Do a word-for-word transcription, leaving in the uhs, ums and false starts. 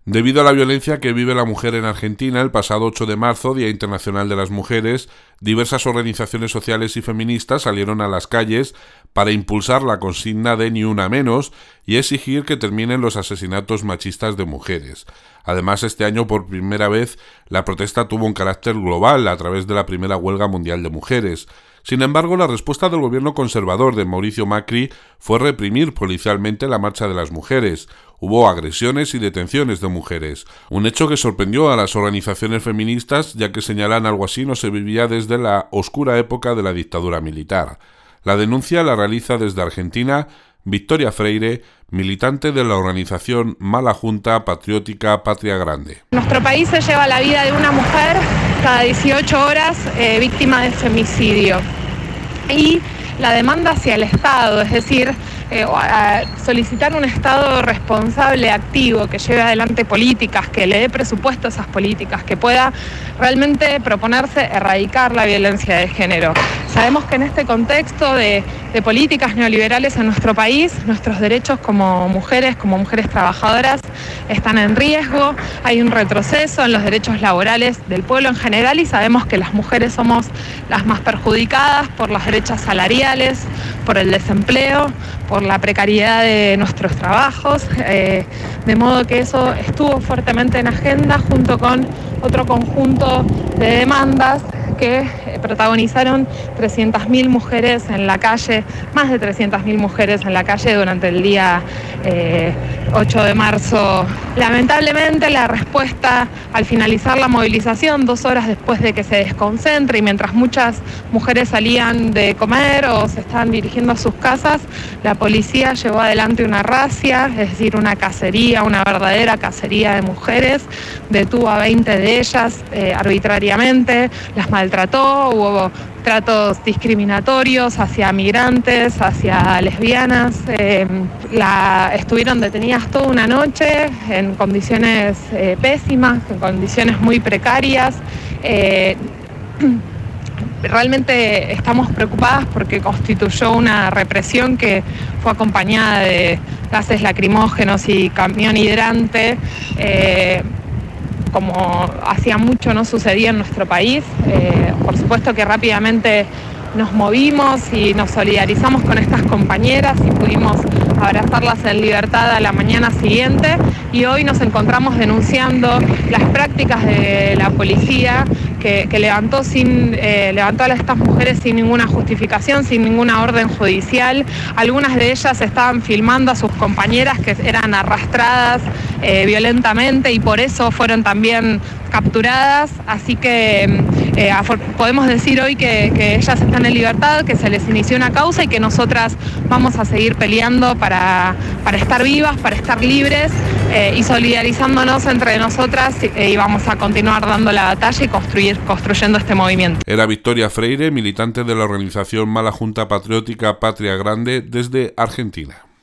Debido a la violencia que vive la mujer en Argentina, el pasado ocho de marzo, Día Internacional de las Mujeres, diversas organizaciones sociales y feministas salieron a las calles para impulsar la consigna de Ni una menos y exigir que terminen los asesinatos machistas de mujeres. Además, este año, por primera vez, la protesta tuvo un carácter global a través de la primera huelga mundial de mujeres. Sin embargo, la respuesta del gobierno conservador de Mauricio Macri fue reprimir policialmente la marcha de las mujeres. Hubo agresiones y detenciones de mujeres, un hecho que sorprendió a las organizaciones feministas, ya que señalan algo así no se vivía desde la oscura época de la dictadura militar. La denuncia la realiza desde Argentina Victoria Freire, militante de la organización Mala Junta Patriótica Patria Grande. Nuestro país se lleva la vida de una mujer cada dieciocho horas eh, víctima de femicidio. Y la demanda hacia el Estado, es decir, eh, a solicitar un Estado responsable, activo, que lleve adelante políticas, que le dé presupuesto a esas políticas, que pueda realmente proponerse erradicar la violencia de género. Sabemos que en este contexto de, de políticas neoliberales en nuestro país, nuestros derechos como mujeres, como mujeres trabajadoras, están en riesgo, hay un retroceso en los derechos laborales del pueblo en general y sabemos que las mujeres somos las más perjudicadas por las brechas salariales, por el desempleo, por la precariedad de nuestros trabajos, eh, de modo que eso estuvo fuertemente en agenda junto con otro conjunto de demandas que protagonizaron trescientas mil mujeres en la calle, más de trescientas mil mujeres en la calle durante el día eh, ocho de marzo. Lamentablemente la respuesta al finalizar la movilización, dos horas después de que se desconcentre y mientras muchas mujeres salían de comer o se estaban dirigiendo a sus casas, la policía llevó adelante una razzia, es decir, una cacería, una verdadera cacería de mujeres, detuvo a veinte de ellas eh, arbitrariamente, las maltrató, hubo tratos discriminatorios hacia migrantes, hacia lesbianas, eh, la, estuvieron detenidas toda una noche en condiciones eh, pésimas, en condiciones muy precarias. Eh, Realmente estamos preocupadas porque constituyó una represión que fue acompañada de gases lacrimógenos y camión hidrante, eh, como hacía mucho no sucedía en nuestro país. Eh, por supuesto que rápidamente nos movimos y nos solidarizamos con estas compañeras y pudimos abrazarlas en libertad a la mañana siguiente y hoy nos encontramos denunciando las prácticas de la policía que, que levantó, sin, eh, levantó a estas mujeres sin ninguna justificación, sin ninguna orden judicial. Algunas de ellas estaban filmando a sus compañeras que eran arrastradas eh, violentamente y por eso fueron también capturadas, así que eh, podemos decir hoy que, que ellas están en libertad, que se les inició una causa y que nosotras vamos a seguir peleando para, para estar vivas, para estar libres eh, y solidarizándonos entre nosotras eh, y vamos a continuar dando la batalla y construir, construyendo este movimiento. Era Victoria Freire, militante de la organización Mala Junta Patriótica Patria Grande desde Argentina.